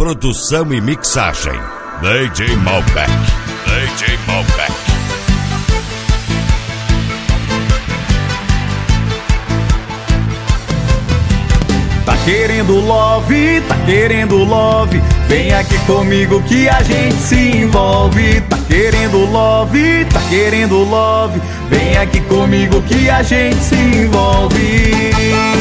Produção e mixagem, DJ Malbec. DJ Malbec. Tá querendo love, tá querendo love, vem aqui comigo que a gente se envolve. Tá querendo love, tá querendo love, vem aqui comigo que a gente se envolve.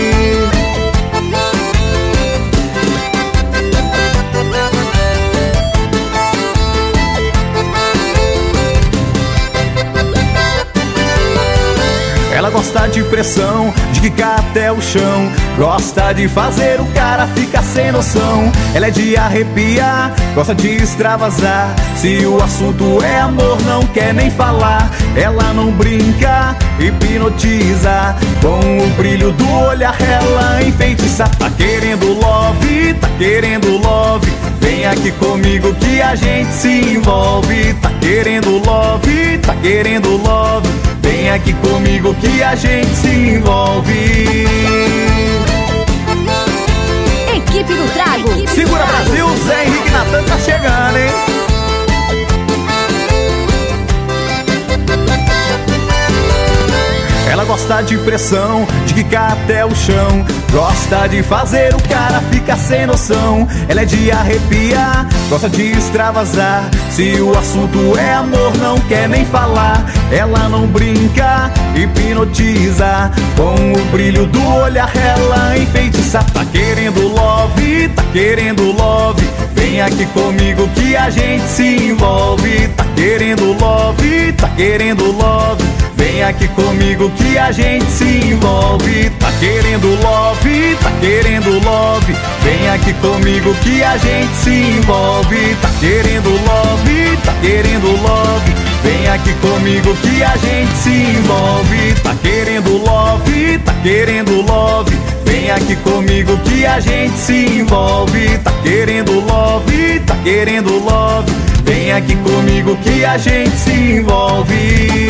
Ela gosta de pressão, de quicar até o chão, gosta de fazer o cara ficar sem noção. Ela é de arrepiar, gosta de extravasar, se o assunto é amor não quer nem falar. Ela não brinca, hipnotiza, com o brilho do olhar ela enfeitiça. Tá querendo love, tá querendo love, vem aqui comigo que a gente se envolve. Tá querendo love, tá querendo love, vem aqui comigo que a gente se envolve. Equipe do Trago. Segura Brasil, Zé Henrique Natan tá chegando, hein? Ela gosta de pressão, de quicar até o chão, gosta de fazer o cara ficar sem noção. Ela é de arrepiar, gosta de extravasar, se o assunto é amor não quer nem falar. Ela não brinca, hipnotiza, com o brilho do olhar ela enfeitiça. Tá querendo love, tá querendo love, vem aqui comigo que a gente se envolve. Tá querendo love, tá querendo love, vem aqui comigo que a gente se envolve. Tá querendo love, tá querendo love, vem aqui comigo que a gente se envolve. Tá querendo love, tá querendo love, vem aqui comigo que a gente se envolve. Tá querendo love, tá querendo love, vem aqui comigo que a gente se envolve. Tá querendo love, tá querendo love, vem aqui comigo que a gente se envolve.